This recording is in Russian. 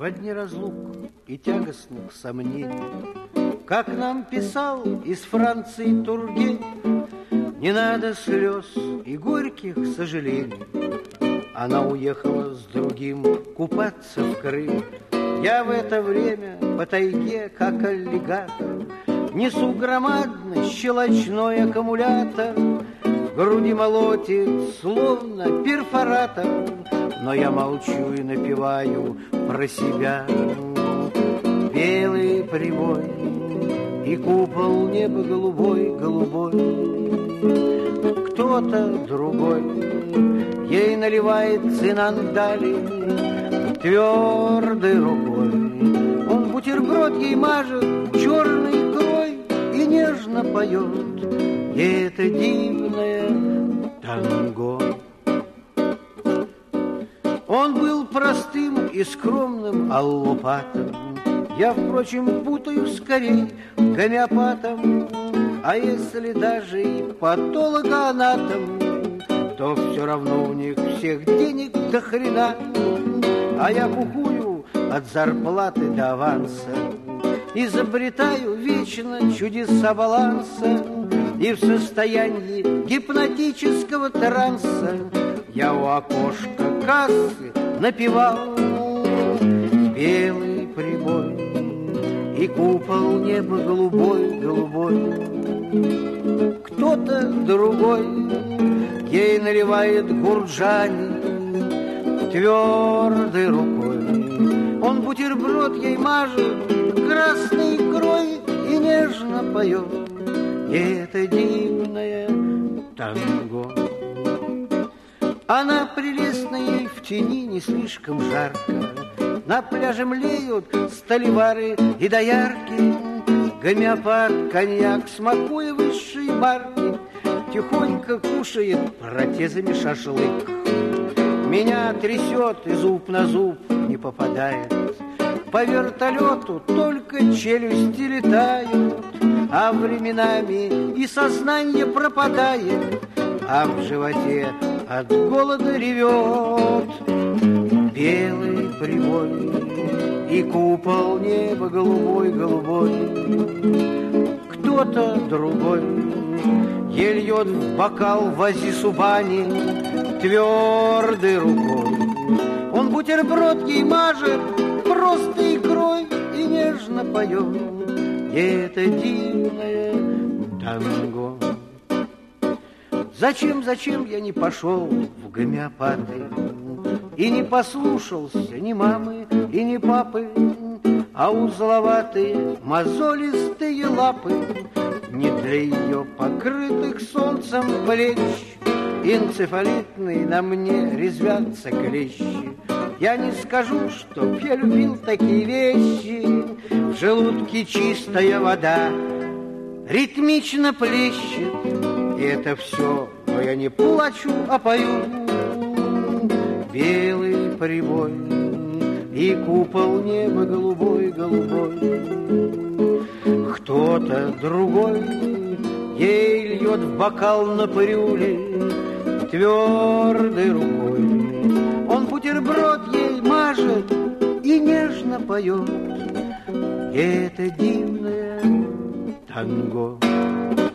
во дни разлук и тягостных сомнений, как нам писал из Франции Тургенев, не надо слез и горьких сожалений. Она уехала с другим купаться в Крым. Я в это время по тайге, как аллигатор, несу громадный щелочной аккумулятор. В груди молотит, словно перфоратор, но я молчу и напеваю про себя. Белый прибой и купол неба голубой. Кто-то другой ей наливает цинандали твердой рукой. Он бутерброд ей мажет черной икрой и нежно поет. И это дивное танго. Он был простым и скромным аллопатом. Я, впрочем, путаю скорее гомеопатом. А если даже и патологоанатом, то все равно у них всех денег до хрена. А я кукую от зарплаты до аванса, изобретаю вечно чудеса баланса. И в состоянии гипнотического транса я у окошка кассы напевал белый прибой и купол неба голубой. Кто-то другой ей наливает гурджани твердой рукой. Он бутерброд ей мажет красной икрой и нежно поет. И это дивное танго. Она прелестна, ей в тени не слишком жарко. На пляже млеют сталевары и доярки. Гомеопат, коньяк, смакуя высшие марки, тихонько кушает протезами шашлык. Меня трясет, и зуб на зуб не попадает. По вертолету только челюсти летают, а временами и сознание пропадает, а в животе от голода ревет белый прибой и купол неба голубой. Кто-то другой ей льет в бокал вазисубани твердой рукой. Он бутерброд ей мажет просто икрой и нежно поет. И это дивное танго. Зачем я не пошел в гомеопаты и не послушался ни мамы и ни папы, а узловатые мозолистые лапы не для ее покрытых солнцем плеч. Энцефалитные на мне резвятся клещи. Я не скажу, чтоб я любил такие вещи. В желудке чистая вода ритмично плещет. И это все, но я не плачу, а пою. Белый прибой и купол неба голубой. Кто-то другой ей льет в бокал на пырюле твердой рукой. Он бутерброд ей мажет и нежно поет. И это дивное танго.